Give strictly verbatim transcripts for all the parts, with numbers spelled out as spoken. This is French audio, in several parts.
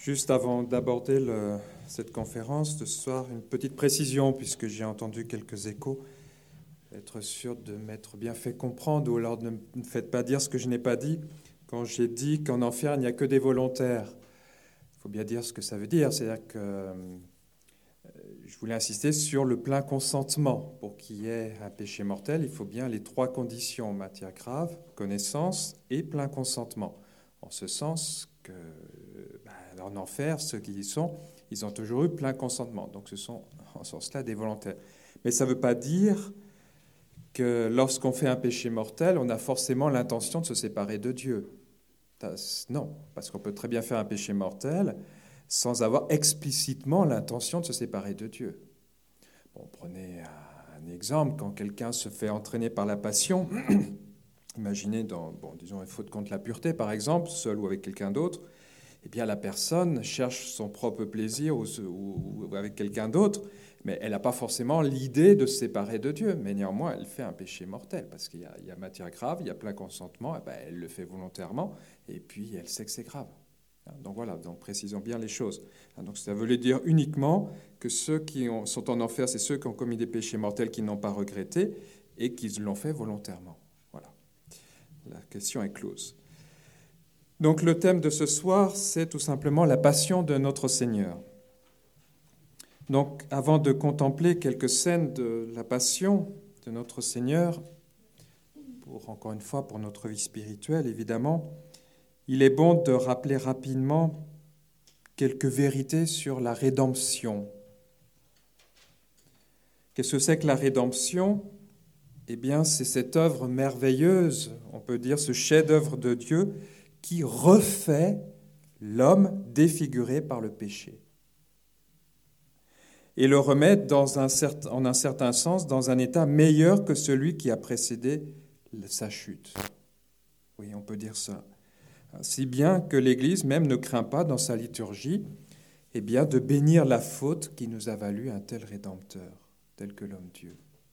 Juste avant d'aborder le- cette conférence de ce soir, une petite précision, puisque j'ai entendu quelques échos. Être sûr de m'être bien fait comprendre, ou alors ne me faites pas dire ce que je n'ai pas dit. Quand j'ai dit qu'en enfer, il n'y a que des volontaires, il faut bien dire ce que ça veut dire. C'est-à-dire que euh, je voulais insister sur le plein consentement. Pour qu'il y ait un péché mortel, il faut bien les trois conditions: matière grave, connaissance et plein consentement. En ce sens que, ben, en enfer, ceux qui y sont, ils ont toujours eu plein consentement. Donc ce sont en ce sens-là des volontaires. Mais ça ne veut pas dire que lorsqu'on fait un péché mortel, on a forcément l'intention de se séparer de Dieu. Non, parce qu'on peut très bien faire un péché mortel sans avoir explicitement l'intention de se séparer de Dieu. Bon, prenez un exemple, quand quelqu'un se fait entraîner par la passion, imaginez dans, bon, disons, une faute contre la pureté, par exemple, seul ou avec quelqu'un d'autre, eh bien la personne cherche son propre plaisir ou, ou, ou avec quelqu'un d'autre, mais elle n'a pas forcément l'idée de se séparer de Dieu. Mais néanmoins, elle fait un péché mortel, parce qu'il y a, il y a matière grave, il y a plein consentement, et ben, elle le fait volontairement, et puis elle sait que c'est grave. Donc voilà, donc précisons bien les choses. Donc ça veut dire uniquement que ceux qui ont, sont en enfer, c'est ceux qui ont commis des péchés mortels qui n'ont pas regretté et qui l'ont fait volontairement. Voilà, la question est close. Donc le thème de ce soir, c'est tout simplement la passion de notre Seigneur. Donc avant de contempler quelques scènes de la passion de notre Seigneur, pour, encore une fois pour notre vie spirituelle évidemment, il est bon de rappeler rapidement quelques vérités sur la rédemption. Qu'est-ce que c'est que la rédemption ? Eh bien, c'est cette œuvre merveilleuse, on peut dire ce chef-d'œuvre de Dieu, qui refait l'homme défiguré par le péché et le remet dans un certain, en un certain sens dans un état meilleur que celui qui a précédé sa chute. Oui, on peut dire ça. Si bien que l'Église même ne craint pas dans sa liturgie eh bien, de bénir la faute qui nous a valu un tel Rédempteur, tel que l'homme-Dieu.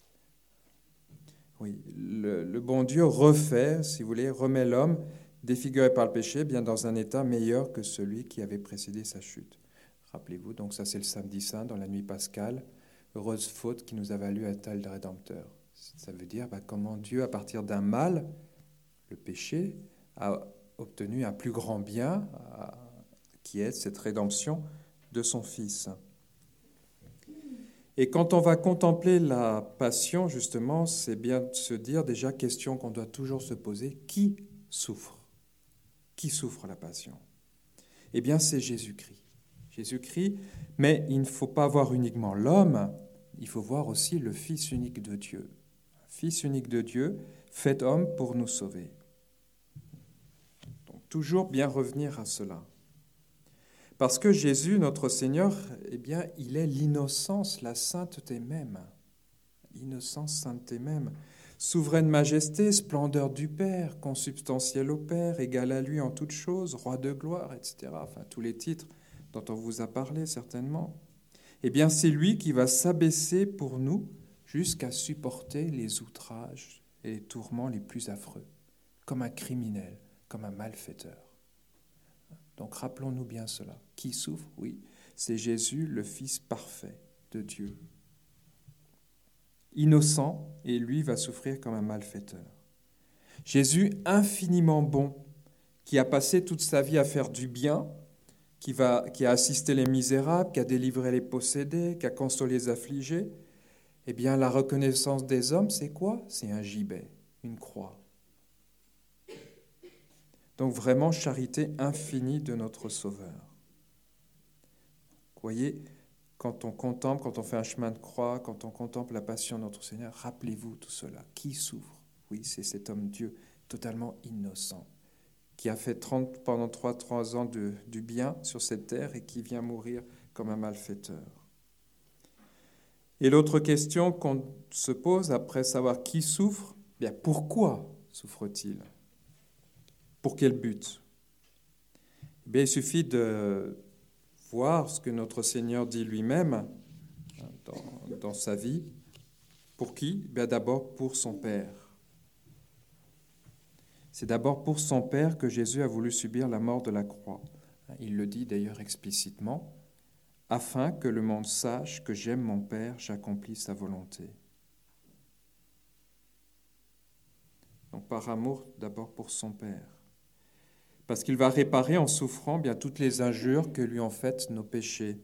Oui, le, le bon Dieu refait, si vous voulez, remet l'homme défiguré par le péché, bien dans un état meilleur que celui qui avait précédé sa chute. Rappelez-vous, donc ça c'est le samedi saint, dans la nuit pascale, heureuse faute qui nous a valu un tel Rédempteur. Ça veut dire bah, comment Dieu, à partir d'un mal, le péché, a obtenu un plus grand bien, à, qui est cette rédemption de son Fils. Et quand on va contempler la passion, justement, c'est bien de se dire déjà, question qu'on doit toujours se poser, qui souffre ? Qui souffre la passion ? Eh bien, c'est Jésus-Christ. Jésus-Christ, mais il ne faut pas voir uniquement l'homme, il faut voir aussi le Fils unique de Dieu. Fils unique de Dieu, fait homme pour nous sauver. Donc, toujours bien revenir à cela. Parce que Jésus, notre Seigneur, eh bien, il est l'innocence, la sainteté même. Innocence, sainteté même. Souveraine majesté, splendeur du Père, consubstantiel au Père, égal à lui en toutes choses, roi de gloire, et cetera. Enfin, tous les titres dont on vous a parlé certainement. Eh bien, c'est lui qui va s'abaisser pour nous jusqu'à supporter les outrages et les tourments les plus affreux, comme un criminel, comme un malfaiteur. Donc rappelons-nous bien cela. Qui souffre ? Oui, c'est Jésus, le Fils parfait de Dieu. Innocent, et lui va souffrir comme un malfaiteur. Jésus, infiniment bon, qui a passé toute sa vie à faire du bien, qui, va, qui a assisté les misérables, qui a délivré les possédés, qui a consolé les affligés, eh bien la reconnaissance des hommes, c'est quoi ? C'est un gibet, une croix. Donc vraiment, charité infinie de notre Sauveur. Vous voyez, quand on contemple, quand on fait un chemin de croix, quand on contemple la passion de notre Seigneur, rappelez-vous tout cela. Qui souffre ? Oui, c'est cet homme-Dieu totalement innocent, qui a fait trente, pendant trois, trois ans de, du bien sur cette terre et qui vient mourir comme un malfaiteur. Et l'autre question qu'on se pose après savoir qui souffre, bien pourquoi souffre-t-il ? Pour quel but ? Bien, il suffit de voir ce que notre Seigneur dit lui-même dans, dans sa vie. Pour qui ? Bien, d'abord pour son Père. C'est d'abord pour son Père que Jésus a voulu subir la mort de la croix. Il le dit d'ailleurs explicitement, « Afin que le monde sache que j'aime mon Père, j'accomplis sa volonté. » Donc par amour d'abord pour son Père. Parce qu'il va réparer en souffrant bien toutes les injures que lui ont faites nos péchés.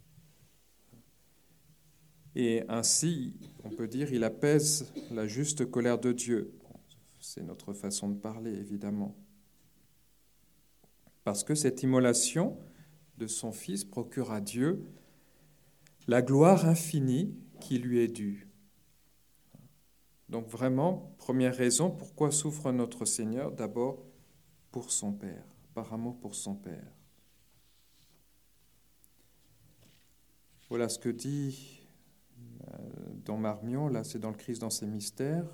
Et ainsi, on peut dire, il apaise la juste colère de Dieu. C'est notre façon de parler, évidemment. Parce que cette immolation de son Fils procure à Dieu la gloire infinie qui lui est due. Donc vraiment, première raison, pourquoi souffre notre Seigneur? D'abord, pour son Père, par amour pour son Père. Voilà ce que dit dans Marmion, là c'est dans le Christ dans ses mystères.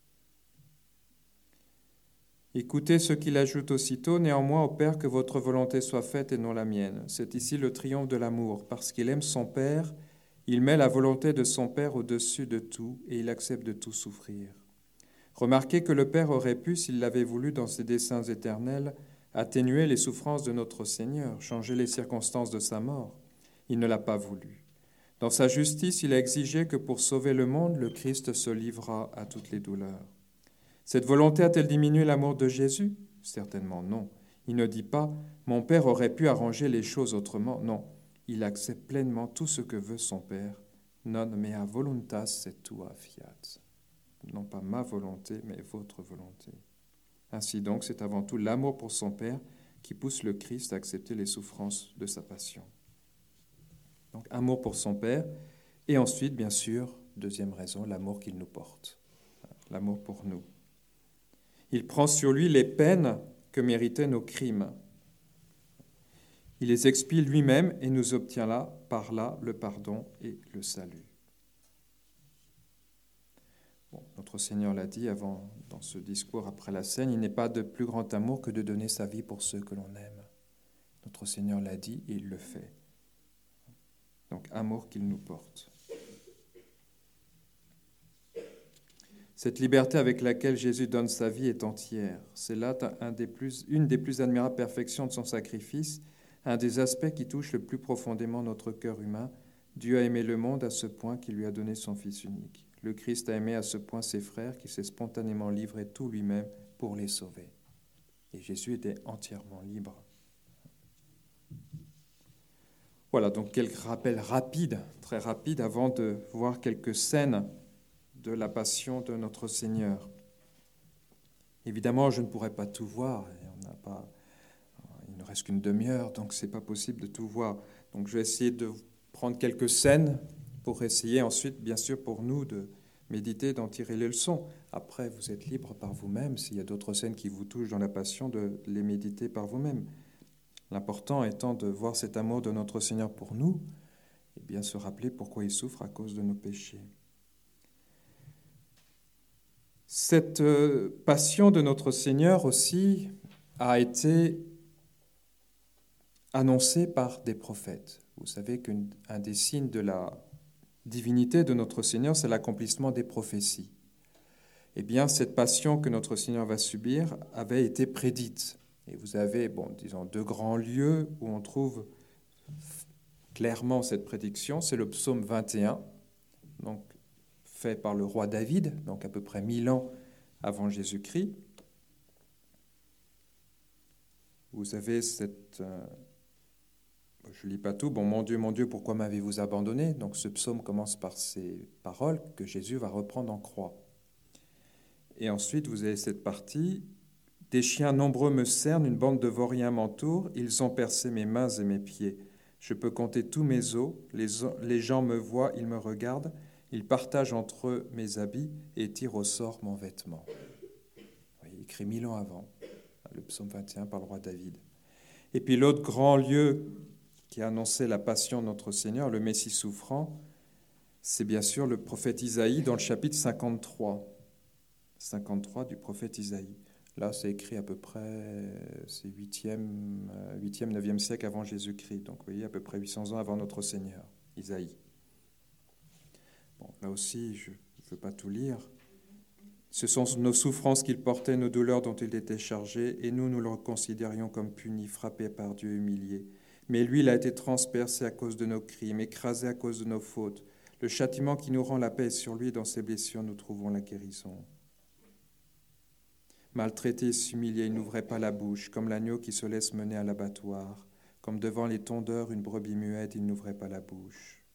Écoutez ce qu'il ajoute aussitôt, néanmoins, au Père, que votre volonté soit faite et non la mienne. C'est ici le triomphe de l'amour. Parce qu'il aime son Père, il met la volonté de son Père au-dessus de tout et il accepte de tout souffrir. Remarquez que le Père aurait pu, s'il l'avait voulu dans ses desseins éternels, atténuer les souffrances de notre Seigneur, changer les circonstances de sa mort. Il ne l'a pas voulu. Dans sa justice, il a exigé que pour sauver le monde, le Christ se livrât à toutes les douleurs. Cette volonté a-t-elle diminué l'amour de Jésus? Certainement non. Il ne dit pas « Mon Père aurait pu arranger les choses autrement ». Non, il accepte pleinement tout ce que veut son Père. « Non mea voluntas et tua fiat ». Non pas ma volonté, mais votre volonté. Ainsi donc, c'est avant tout l'amour pour son Père qui pousse le Christ à accepter les souffrances de sa passion. Donc, amour pour son Père, et ensuite, bien sûr, deuxième raison, l'amour qu'il nous porte, l'amour pour nous. Il prend sur lui les peines que méritaient nos crimes. Il les expie lui-même et nous obtient là, par là, le pardon et le salut. Bon, notre Seigneur l'a dit avant, dans ce discours après la scène, il n'est pas de plus grand amour que de donner sa vie pour ceux que l'on aime. Notre Seigneur l'a dit et il le fait. Donc, amour qu'il nous porte. Cette liberté avec laquelle Jésus donne sa vie est entière. C'est là un des plus, une des plus admirables perfections de son sacrifice, un des aspects qui touche le plus profondément notre cœur humain. Dieu a aimé le monde à ce point qu'il lui a donné son Fils unique. Le Christ a aimé à ce point ses frères qu'il s'est spontanément livré tout lui-même pour les sauver. Et Jésus était entièrement libre. Voilà, donc quelques rappels rapides, très rapides, avant de voir quelques scènes de la passion de notre Seigneur. Évidemment, je ne pourrais pas tout voir. On n'a pas, il ne reste qu'une demi-heure, donc ce n'est pas possible de tout voir. Donc je vais essayer de prendre quelques scènes pour essayer ensuite, bien sûr, pour nous de méditer, d'en tirer les leçons. Après, vous êtes libre par vous-même, s'il y a d'autres scènes qui vous touchent dans la passion, de les méditer par vous-même. L'important étant de voir cet amour de notre Seigneur pour nous, et bien se rappeler pourquoi il souffre à cause de nos péchés. Cette passion de notre Seigneur aussi a été annoncée par des prophètes. Vous savez qu'un des signes de la divinité de notre Seigneur, c'est l'accomplissement des prophéties. Eh bien, cette passion que notre Seigneur va subir avait été prédite. Et vous avez, bon, disons, deux grands lieux où on trouve clairement cette prédiction. C'est le psaume vingt et un, donc fait par le roi David, donc à peu près mille ans avant Jésus-Christ. Vous avez cette... Euh, je ne lis pas tout. Bon, mon Dieu, mon Dieu, pourquoi m'avez-vous abandonné? Donc ce psaume commence par ces paroles que Jésus va reprendre en croix. Et ensuite, vous avez cette partie. Des chiens nombreux me cernent, une bande de vauriens m'entoure. Ils ont percé mes mains et mes pieds. Je peux compter tous mes os. Les, les gens me voient, ils me regardent. Ils partagent entre eux mes habits et tirent au sort mon vêtement. Oui, écrit mille ans avant, le psaume vingt et un par le roi David. Et puis l'autre grand lieu qui a annoncé la passion de notre Seigneur, le Messie souffrant, c'est bien sûr le prophète Isaïe dans le chapitre cinquante-trois. cinquante-trois du prophète Isaïe. Là, c'est écrit à peu près, c'est huitième, neuvième siècle avant Jésus-Christ. Donc, vous voyez, à peu près huit cents ans avant notre Seigneur, Isaïe. Bon, là aussi, je ne veux pas tout lire. Ce sont nos souffrances qu'il portait, nos douleurs dont il était chargé, et nous, nous le considérions comme puni, frappé par Dieu, humilié. Mais lui, il a été transpercé à cause de nos crimes, écrasé à cause de nos fautes. Le châtiment qui nous rend la paix est sur lui, dans ses blessures nous trouvons la guérison. Maltraité et humilié, il n'ouvrait pas la bouche, comme l'agneau qui se laisse mener à l'abattoir. Comme devant les tondeurs, une brebis muette, il n'ouvrait pas la bouche.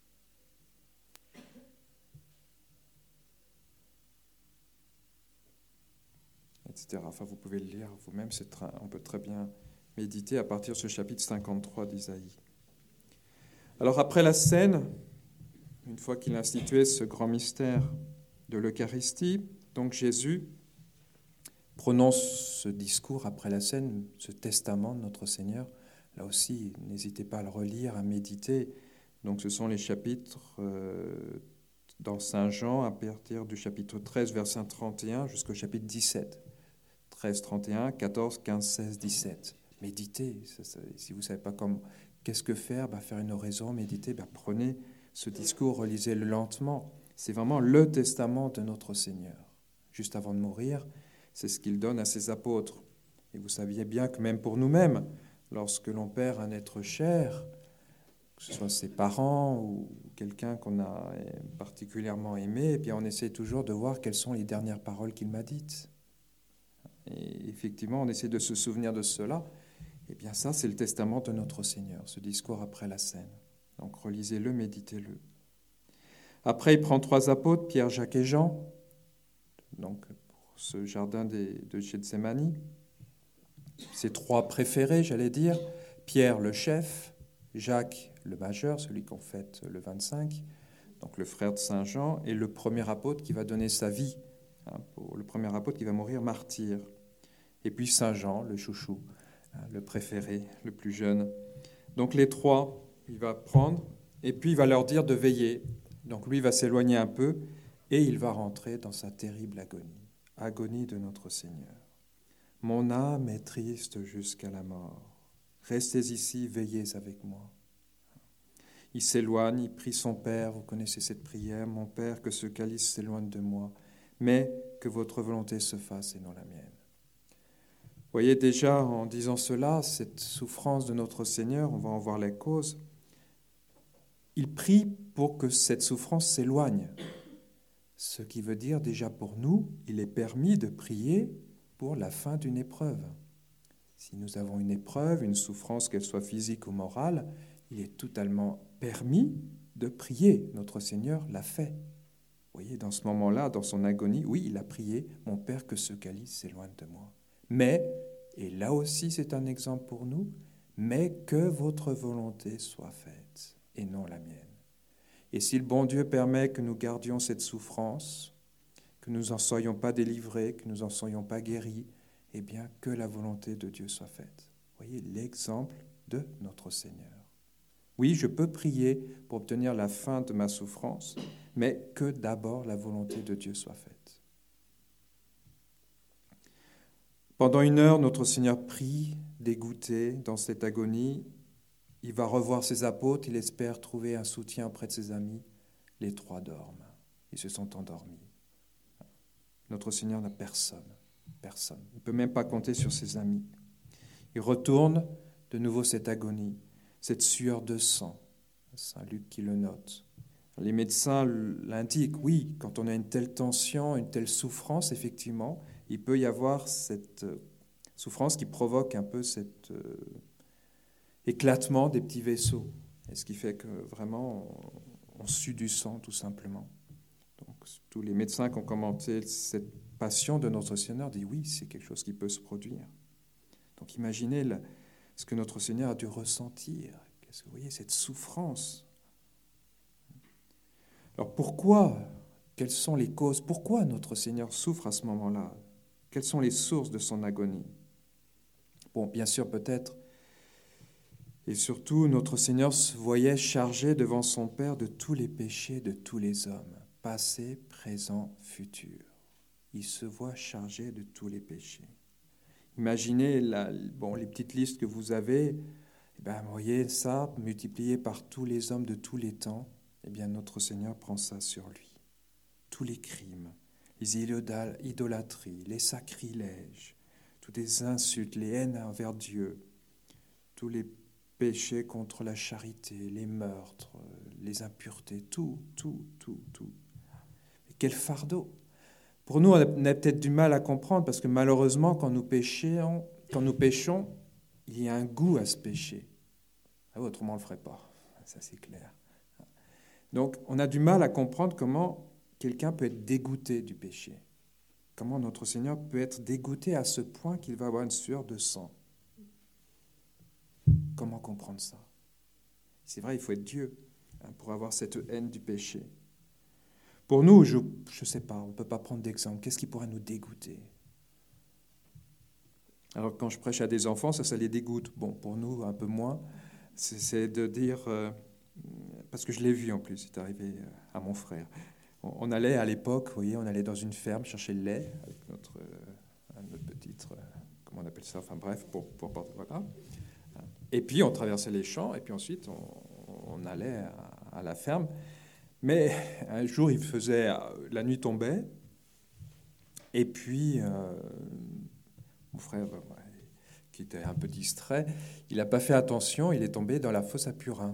Etc. Enfin, vous pouvez le lire vous-même, c'est très, on peut très bien méditer à partir de ce chapitre cinquante-trois d'Isaïe. Alors après la scène, une fois qu'il a institué ce grand mystère de l'Eucharistie, donc Jésus prononce ce discours après la scène, ce testament de notre Seigneur. Là aussi, n'hésitez pas à le relire, à méditer. Donc ce sont les chapitres euh, dans Saint Jean, à partir du chapitre treize, verset trente et un, jusqu'au chapitre dix-sept. treize, trente et un, quatorze, quinze, seize, dix-sept. Méditez. Ça, ça, si vous ne savez pas comment, qu'est-ce que faire, bah, faire une oraison, méditer, bah, prenez ce discours, relisez-le lentement. C'est vraiment le testament de notre Seigneur. Juste avant de mourir, c'est ce qu'il donne à ses apôtres. Et vous saviez bien que même pour nous-mêmes, lorsque l'on perd un être cher, que ce soit ses parents ou quelqu'un qu'on a particulièrement aimé, eh bien on essaie toujours de voir quelles sont les dernières paroles qu'il m'a dites. Et effectivement, on essaie de se souvenir de cela. Eh bien ça, c'est le testament de notre Seigneur, ce discours après la scène. Donc relisez-le, méditez-le. Après, il prend trois apôtres, Pierre, Jacques et Jean, donc pour ce jardin des, de Gethsémani. Ses trois préférés, j'allais dire. Pierre, le chef, Jacques, le majeur, celui qu'on fête le vingt-cinq, donc le frère de Saint Jean, et le premier apôtre qui va donner sa vie, hein, pour le premier apôtre qui va mourir martyr. Et puis Saint Jean, le chouchou, hein, le préféré, le plus jeune. Donc les trois, il va prendre, et puis il va leur dire de veiller. Donc lui va s'éloigner un peu, et il va rentrer dans sa terrible agonie, agonie de notre Seigneur. Mon âme est triste jusqu'à la mort. Restez ici, veillez avec moi. Il s'éloigne, il prie son Père, vous connaissez cette prière, mon Père, que ce calice s'éloigne de moi, mais que votre volonté se fasse et non la mienne. Vous voyez déjà, en disant cela, cette souffrance de notre Seigneur, on va en voir les causes, il prie pour que cette souffrance s'éloigne. Ce qui veut dire déjà pour nous, il est permis de prier pour la fin d'une épreuve. Si nous avons une épreuve, une souffrance, qu'elle soit physique ou morale, il est totalement permis de prier. Notre Seigneur l'a fait. Vous voyez, dans ce moment-là, dans son agonie, oui, il a prié, « Mon Père, que ce calice s'éloigne de moi. » Mais, et là aussi c'est un exemple pour nous, mais que votre volonté soit faite et non la mienne. Et si le bon Dieu permet que nous gardions cette souffrance, que nous n'en soyons pas délivrés, que nous n'en soyons pas guéris, eh bien que la volonté de Dieu soit faite. Vous voyez l'exemple de notre Seigneur. Oui, je peux prier pour obtenir la fin de ma souffrance, mais que d'abord la volonté de Dieu soit faite. Pendant une heure, notre Seigneur prie, dégoûté dans cette agonie. Il va revoir ses apôtres, il espère trouver un soutien auprès de ses amis. Les trois dorment, ils se sont endormis. Notre Seigneur n'a personne, personne. Il ne peut même pas compter sur ses amis. Il retourne de nouveau cette agonie, cette sueur de sang. Saint Luc qui le note. Les médecins l'indiquent, oui, quand on a une telle tension, une telle souffrance, effectivement, il peut y avoir cette souffrance qui provoque un peu cet euh, éclatement des petits vaisseaux. Et ce qui fait que vraiment, on, on sue du sang, tout simplement. Donc, tous les médecins qui ont commenté cette passion de notre Seigneur disent, oui, c'est quelque chose qui peut se produire. Donc, imaginez le, ce que notre Seigneur a dû ressentir. Qu'est-ce que vous voyez, cette souffrance. Alors, pourquoi ? Quelles sont les causes ? Pourquoi notre Seigneur souffre à ce moment-là ? Quelles sont les sources de son agonie ? Bon, bien sûr, peut-être, et surtout, notre Seigneur se voyait chargé devant son Père de tous les péchés de tous les hommes, passé, présent, futur. Il se voit chargé de tous les péchés. Imaginez la, bon, les petites listes que vous avez, eh bien, vous voyez ça multiplié par tous les hommes de tous les temps, eh bien, notre Seigneur prend ça sur lui. Tous les crimes, les idolâtries, les sacrilèges, toutes les insultes, les haines envers Dieu, tous les péché contre la charité, les meurtres, les impuretés, tout, tout, tout, tout. Et quel fardeau! Pour nous, on a peut-être du mal à comprendre parce que malheureusement, quand nous péchons, quand nous péchons, il y a un goût à ce péché. Ah, autrement, on ne le ferait pas. Ça, c'est clair. Donc, on a du mal à comprendre comment quelqu'un peut être dégoûté du péché. Comment notre Seigneur peut être dégoûté à ce point qu'il va avoir une sueur de sang. Comment comprendre ça? C'est vrai, il faut être Dieu hein, pour avoir cette haine du péché. Pour nous, je ne sais pas, on ne peut pas prendre d'exemple. Qu'est-ce qui pourrait nous dégoûter? Alors, quand je prêche à des enfants, ça, ça les dégoûte. Bon, pour nous, un peu moins. C'est, c'est de dire... Euh, parce que je l'ai vu en plus, c'est arrivé à mon frère. On, on allait à l'époque, vous voyez, on allait dans une ferme chercher le lait avec notre, euh, notre petite... Euh, comment on appelle ça? Enfin bref, pour, pour porter... Voilà. Et puis, on traversait les champs, et puis ensuite, on, on allait à, à la ferme. Mais un jour, il faisait... La nuit tombait, et puis, euh, mon frère, qui était un peu distrait, il n'a pas fait attention, il est tombé dans la fosse à purin.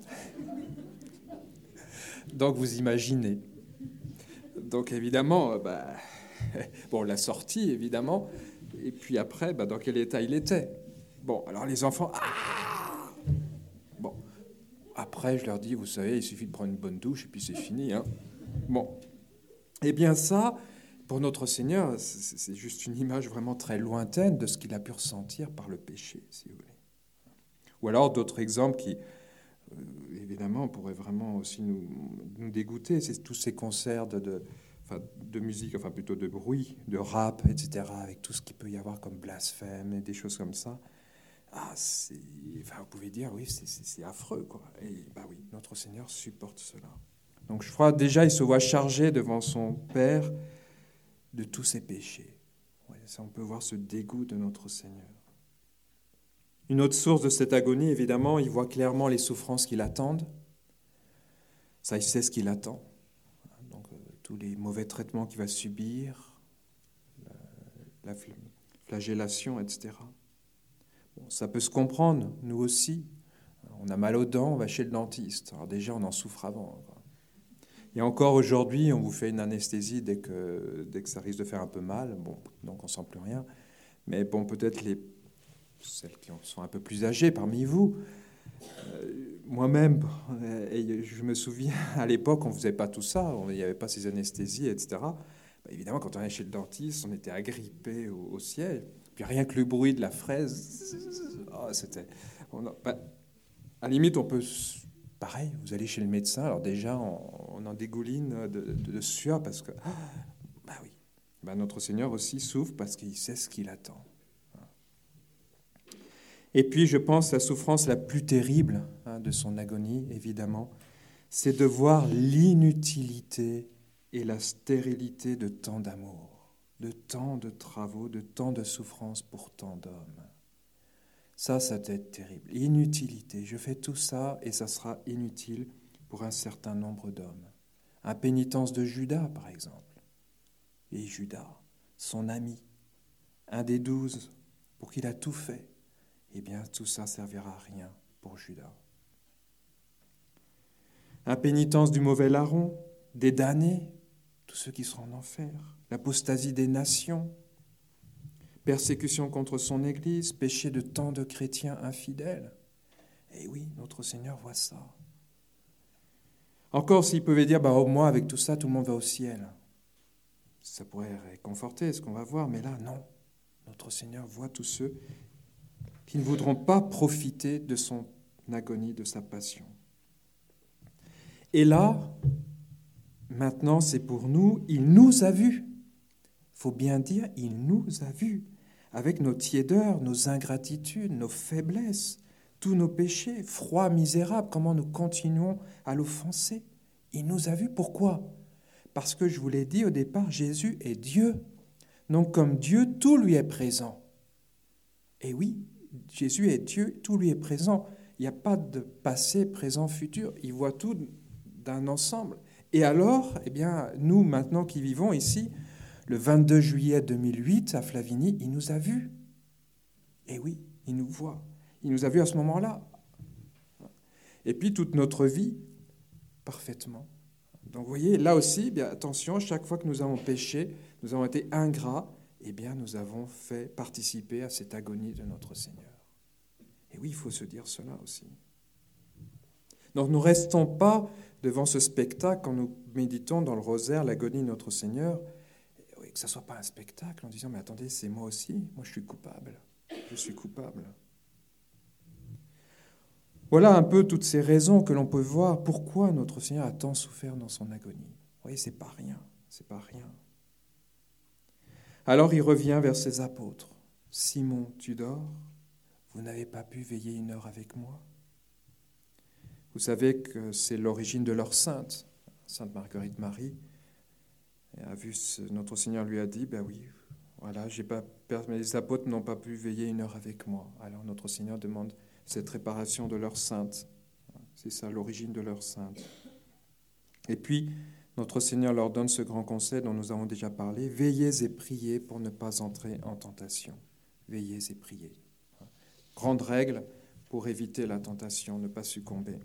Donc, vous imaginez. Donc, évidemment, bah, bon, on l'a sorti, évidemment, et puis après, bah, dans quel état il était? Bon, alors les enfants... Ah bon, après, je leur dis, vous savez, il suffit de prendre une bonne douche, et puis c'est fini. Hein. Bon, eh bien ça... Pour notre Seigneur, c'est juste une image vraiment très lointaine de ce qu'il a pu ressentir par le péché, si vous voulez. Ou alors d'autres exemples qui, euh, évidemment, pourraient vraiment aussi nous, nous dégoûter, c'est tous ces concerts de, de, enfin, de musique, enfin plutôt de bruit, de rap, et cetera, avec tout ce qu'il peut y avoir comme blasphème et des choses comme ça. Ah, c'est, enfin, vous pouvez dire, oui, c'est affreux, quoi. Et bah oui, notre Seigneur supporte cela. Donc je crois déjà, il se voit chargé devant son Père de tous ses péchés. Ouais, ça, on peut voir ce dégoût de notre Seigneur. Une autre source de cette agonie, évidemment, il voit clairement les souffrances qui l'attendent. Ça, il sait ce qu'il attend. Donc, euh, tous les mauvais traitements qu'il va subir, la, la flagellation, et cetera. Bon, ça peut se comprendre, nous aussi. On a mal aux dents, on va chez le dentiste. Alors déjà, on en souffre avant, quoi. Et encore aujourd'hui, on vous fait une anesthésie dès que, dès que ça risque de faire un peu mal. Bon, donc on ne sent plus rien. Mais bon, peut-être les, celles qui sont un peu plus âgées parmi vous. Euh, Moi-même, et je me souviens, à l'époque, on ne faisait pas tout ça. Il n'y avait pas ces anesthésies, et cetera. Bah, évidemment, quand on allait chez le dentiste, on était agrippé au, au ciel. Puis rien que le bruit de la fraise, oh, c'était... On a, bah, à la limite, on peut... Pareil, vous allez chez le médecin, alors déjà, on, on en dégouline de, de, de sueur parce que, ah, bah oui, bah notre Seigneur aussi souffre parce qu'il sait ce qu'il attend. Et puis, je pense, la souffrance la plus terrible hein, de son agonie, évidemment, c'est de voir l'inutilité et la stérilité de tant d'amour, de tant de travaux, de tant de souffrances pour tant d'hommes. Ça, ça doit être terrible. Inutilité. Je fais tout ça et ça sera inutile pour un certain nombre d'hommes. Impénitence de Judas, par exemple. Et Judas, son ami, un des douze, pour qui il a tout fait. Eh bien, tout ça servira à rien pour Judas. Impénitence du mauvais larron, des damnés, tous ceux qui seront en enfer. L'apostasie des nations. Persécution contre son Église, péché de tant de chrétiens infidèles. Et oui, notre Seigneur voit ça. Encore s'il pouvait dire, bah, au moins avec tout ça, tout le monde va au ciel. Ça pourrait réconforter ce qu'on va voir, mais là, non. Notre Seigneur voit tous ceux qui ne voudront pas profiter de son agonie, de sa passion. Et là, maintenant, c'est pour nous, il nous a vus. Il faut bien dire, il nous a vus. Avec nos tiédeurs, nos ingratitudes, nos faiblesses, tous nos péchés, froids, misérables, comment nous continuons à l'offenser. Il nous a vus. Pourquoi? Parce que, je vous l'ai dit au départ, Jésus est Dieu. Donc, comme Dieu, tout lui est présent. Et oui, Jésus est Dieu, tout lui est présent. Il n'y a pas de passé, présent, futur. Il voit tout d'un ensemble. Et alors, eh bien, nous, maintenant qui vivons ici, le vingt-deux juillet deux mille huit, à Flavigny, il nous a vus. Et oui, il nous voit. Il nous a vus à ce moment-là. et puis toute notre vie parfaitement. Donc vous voyez, là aussi, eh bien, attention, chaque fois que nous avons péché, nous avons été ingrats, eh bien, nous avons fait participer à cette agonie de notre Seigneur. Et oui, il faut se dire cela aussi. Donc ne restons pas devant ce spectacle quand nous méditons dans le rosaire l'agonie de notre Seigneur, et que ce ne soit pas un spectacle en disant « mais attendez, c'est moi aussi, moi je suis coupable, je suis coupable ». Voilà un peu toutes ces raisons que l'on peut voir pourquoi notre Seigneur a tant souffert dans son agonie. Vous voyez, c'est pas rien, c'est pas rien. Alors il revient vers ses apôtres. « Simon, tu dors? Vous n'avez pas pu veiller une heure avec moi ?» Vous savez que c'est l'origine de leur sainte, Sainte Marguerite Marie. A vu ce, notre Seigneur lui a dit, ben oui, voilà, j'ai pas, les apôtres n'ont pas pu veiller une heure avec moi. Alors notre Seigneur demande cette réparation de leur sainte. C'est ça l'origine de leur sainte. Et puis, notre Seigneur leur donne ce grand conseil dont nous avons déjà parlé, veillez et priez pour ne pas entrer en tentation. Veillez et priez. Grande règle pour éviter la tentation, ne pas succomber.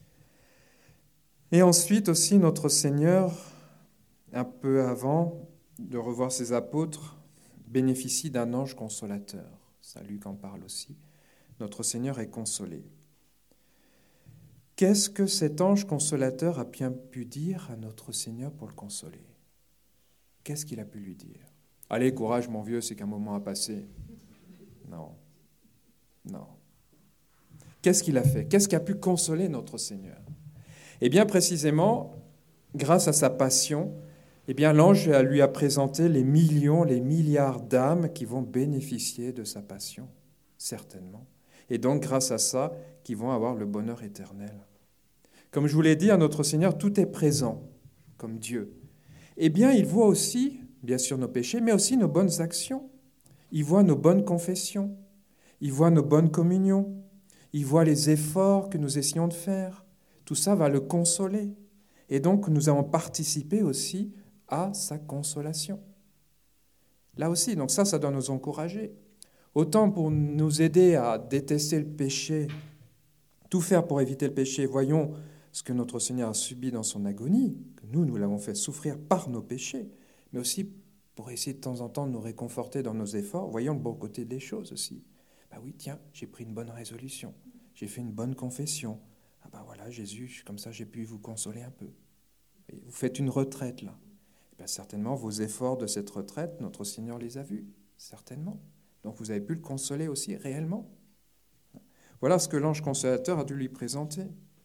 Et ensuite aussi, notre Seigneur, un peu avant de revoir ses apôtres, bénéficie d'un ange consolateur. Saint Luc en parle aussi. Notre Seigneur est consolé. Qu'est-ce que cet ange consolateur a bien pu dire à notre Seigneur pour le consoler? Qu'est-ce qu'il a pu lui dire? Allez, courage mon vieux, c'est qu'un moment a passé. Non, non. Qu'est-ce qu'il a fait? Qu'est-ce qui a pu consoler notre Seigneur? Eh bien, précisément, grâce à sa passion, eh bien, l'ange lui a présenté les millions, les milliards d'âmes qui vont bénéficier de sa passion, certainement. Et donc, grâce à ça, qui vont avoir le bonheur éternel. Comme je vous l'ai dit, à notre Seigneur, tout est présent, comme Dieu. Eh bien, il voit aussi, bien sûr, nos péchés, mais aussi nos bonnes actions. Il voit nos bonnes confessions. Il voit nos bonnes communions. Il voit les efforts que nous essayons de faire. Tout ça va le consoler. Et donc, nous avons participé aussi à sa consolation. Là aussi, donc ça, ça doit nous encourager. Autant pour nous aider à détester le péché, tout faire pour éviter le péché. Voyons ce que notre Seigneur a subi dans son agonie, que nous, nous l'avons fait souffrir par nos péchés, mais aussi pour essayer de temps en temps de nous réconforter dans nos efforts. Voyons le bon côté des choses aussi. Ben oui, tiens, j'ai pris une bonne résolution, j'ai fait une bonne confession. Ah ben voilà, Jésus, comme ça j'ai pu vous consoler un peu. Et vous faites une retraite là. Et bien certainement, vos efforts de cette retraite, notre Seigneur les a vus, certainement. Donc vous avez pu le consoler aussi réellement. Voilà ce que l'ange consolateur a dû lui présenter.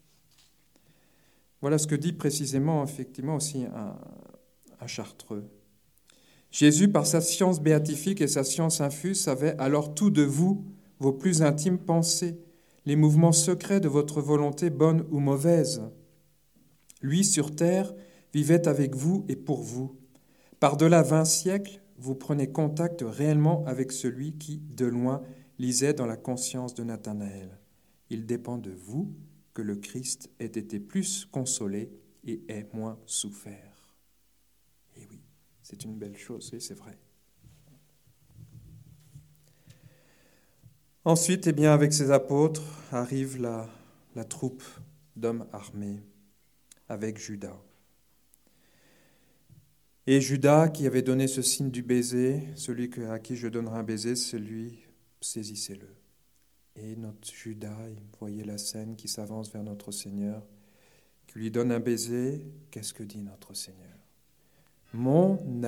Voilà ce que dit précisément, effectivement, aussi un, un Chartreux. Jésus, par sa science béatifique et sa science infuse, savait alors tout de vous, vos plus intimes pensées, les mouvements secrets de votre volonté bonne ou mauvaise. Lui, sur terre, vivait avec vous et pour vous. Par-delà vingt siècles, vous prenez contact réellement avec celui qui, de loin, lisait dans la conscience de Nathanaël. Il dépend de vous que le Christ ait été plus consolé et ait moins souffert. Et oui, c'est une belle chose, et c'est vrai. Ensuite, eh bien, avec ses apôtres, arrive la, la troupe d'hommes armés, avec Judas. Et Judas, qui avait donné ce signe du baiser, celui à qui je donnerai un baiser, celui, saisissez-le. Et notre Judas, vous voyez la scène qui s'avance vers notre Seigneur, qui lui donne un baiser. Qu'est-ce que dit notre Seigneur? Mon